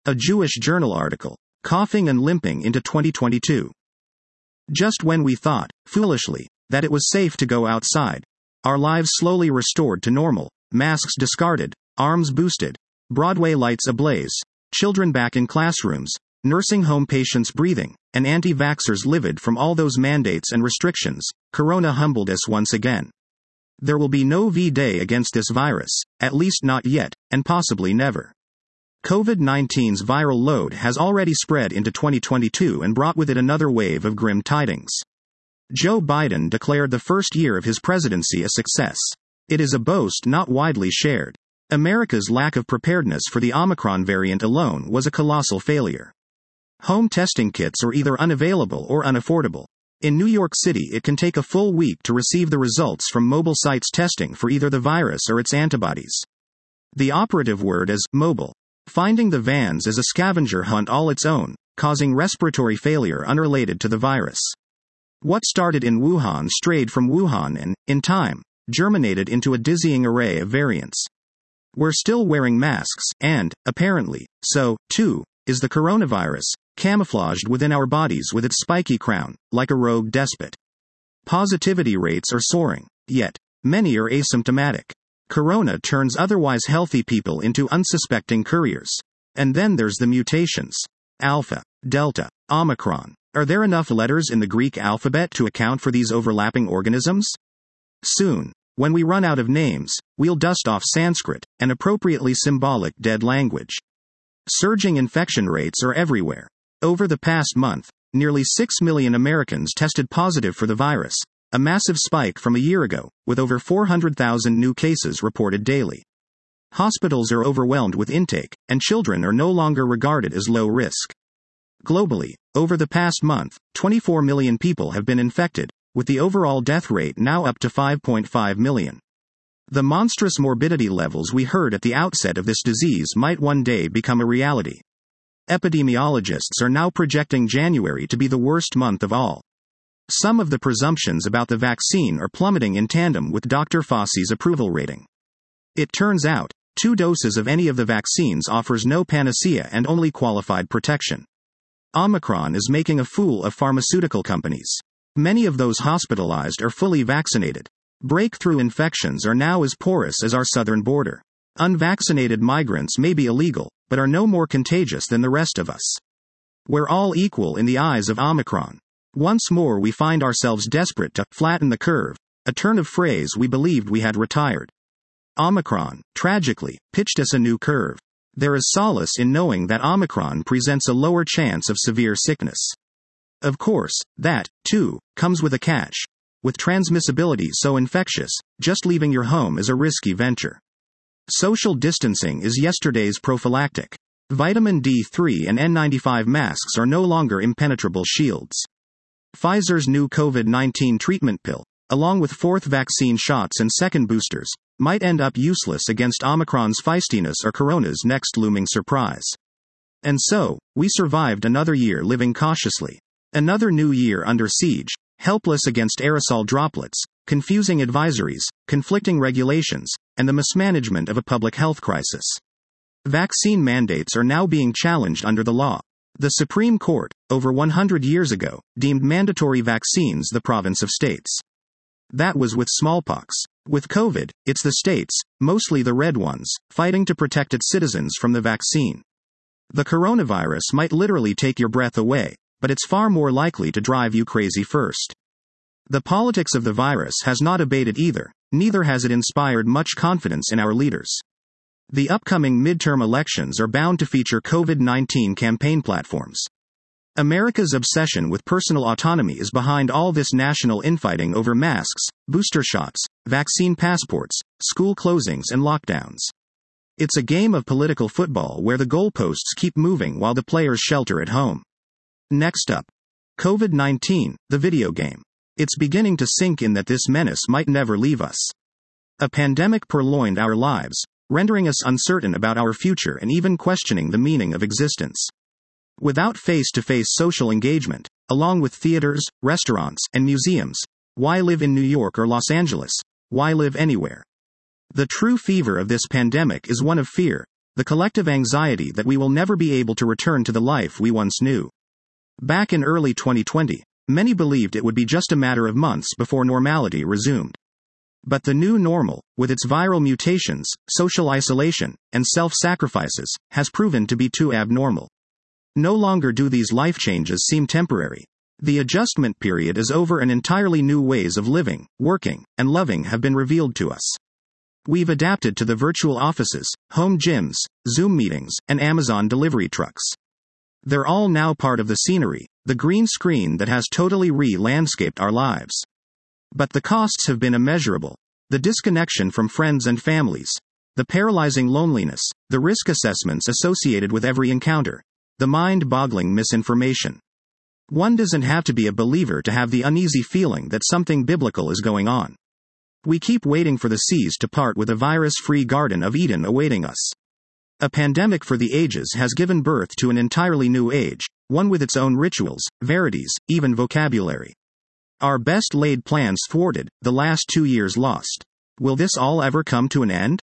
A Jewish Journal article. Coughing and limping into 2022. Just when we thought, foolishly, that it was safe to go outside, our lives slowly restored to normal, masks discarded, arms boosted, Broadway lights ablaze, children back in classrooms, nursing home patients breathing, and anti-vaxxers livid from all those mandates and restrictions, Corona humbled us once again. There will be no V-Day against this virus, at least not yet, and possibly never. COVID-19's viral load has already spread into 2022 and brought with it another wave of grim tidings. Joe Biden declared the first year of his presidency a success. It is a boast not widely shared. America's lack of preparedness for the Omicron variant alone was a colossal failure. Home testing kits are either unavailable or unaffordable. In New York City, it can take a full week to receive the results from mobile sites testing for either the virus or its antibodies. The operative word is mobile. Finding the vans is a scavenger hunt all its own, causing respiratory failure unrelated to the virus. What started in Wuhan strayed from Wuhan and, in time, germinated into a dizzying array of variants. We're still wearing masks, and, apparently, so, too, is the coronavirus, camouflaged within our bodies with its spiky crown, like a rogue despot. Positivity rates are soaring, yet, many are asymptomatic. Corona turns otherwise healthy people into unsuspecting couriers. And then there's the mutations. Alpha, Delta, Omicron. Are there enough letters in the Greek alphabet to account for these overlapping organisms? Soon, when we run out of names, we'll dust off Sanskrit, an appropriately symbolic dead language. Surging infection rates are everywhere. Over the past month, nearly 6 million Americans tested positive for the virus, a massive spike from a year ago, with over 400,000 new cases reported daily. Hospitals are overwhelmed with intake, and children are no longer regarded as low risk. Globally, over the past month, 24 million people have been infected, with the overall death rate now up to 5.5 million. The monstrous morbidity levels we heard at the outset of this disease might one day become a reality. Epidemiologists are now projecting January to be the worst month of all. Some of the presumptions about the vaccine are plummeting in tandem with Dr. Fauci's approval rating. It turns out, 2 doses of any of the vaccines offers no panacea and only qualified protection. Omicron is making a fool of pharmaceutical companies. Many of those hospitalized are fully vaccinated. Breakthrough infections are now as porous as our southern border. Unvaccinated migrants may be illegal, but are no more contagious than the rest of us. We're all equal in the eyes of Omicron. Once more we find ourselves desperate to flatten the curve, a turn of phrase we believed we had retired. Omicron, tragically, pitched us a new curve. There is solace in knowing that Omicron presents a lower chance of severe sickness. Of course, that, too, comes with a catch. With transmissibility so infectious, just leaving your home is a risky venture. Social distancing is yesterday's prophylactic. Vitamin D3 and N95 masks are no longer impenetrable shields. Pfizer's new COVID-19 treatment pill, along with 4th vaccine shots and second boosters, might end up useless against Omicron's feistiness or Corona's next looming surprise. And so, we survived another year living cautiously. Another new year under siege, helpless against aerosol droplets, confusing advisories, conflicting regulations, and the mismanagement of a public health crisis. Vaccine mandates are now being challenged under the law. The Supreme Court, over 100 years ago, deemed mandatory vaccines the province of states. That was with smallpox. With COVID, it's the states, mostly the red ones, fighting to protect its citizens from the vaccine. The coronavirus might literally take your breath away, but it's far more likely to drive you crazy first. The politics of the virus has not abated either, neither has it inspired much confidence in our leaders. The upcoming midterm elections are bound to feature COVID-19 campaign platforms. America's obsession with personal autonomy is behind all this national infighting over masks, booster shots, vaccine passports, school closings and lockdowns. It's a game of political football where the goalposts keep moving while the players shelter at home. Next up. COVID-19, the video game. It's beginning to sink in that this menace might never leave us. A pandemic purloined our lives, rendering us uncertain about our future and even questioning the meaning of existence. Without face-to-face social engagement, along with theaters, restaurants, and museums, why live in New York or Los Angeles? Why live anywhere? The true fever of this pandemic is one of fear, the collective anxiety that we will never be able to return to the life we once knew. Back in early 2020, many believed it would be just a matter of months before normality resumed. But the new normal, with its viral mutations, social isolation, and self-sacrifices, has proven to be too abnormal. No longer do these life changes seem temporary. The adjustment period is over and entirely new ways of living, working, and loving have been revealed to us. We've adapted to the virtual offices, home gyms, Zoom meetings, and Amazon delivery trucks. They're all now part of the scenery, the green screen that has totally re-landscaped our lives. But the costs have been immeasurable. The disconnection from friends and families, the paralyzing loneliness, the risk assessments associated with every encounter, the mind-boggling misinformation. One doesn't have to be a believer to have the uneasy feeling that something biblical is going on. We keep waiting for the seas to part with a virus-free Garden of Eden awaiting us. A pandemic for the ages has given birth to an entirely new age, one with its own rituals, verities, even vocabulary. Our best laid plans thwarted, the last 2 years lost. Will this all ever come to an end?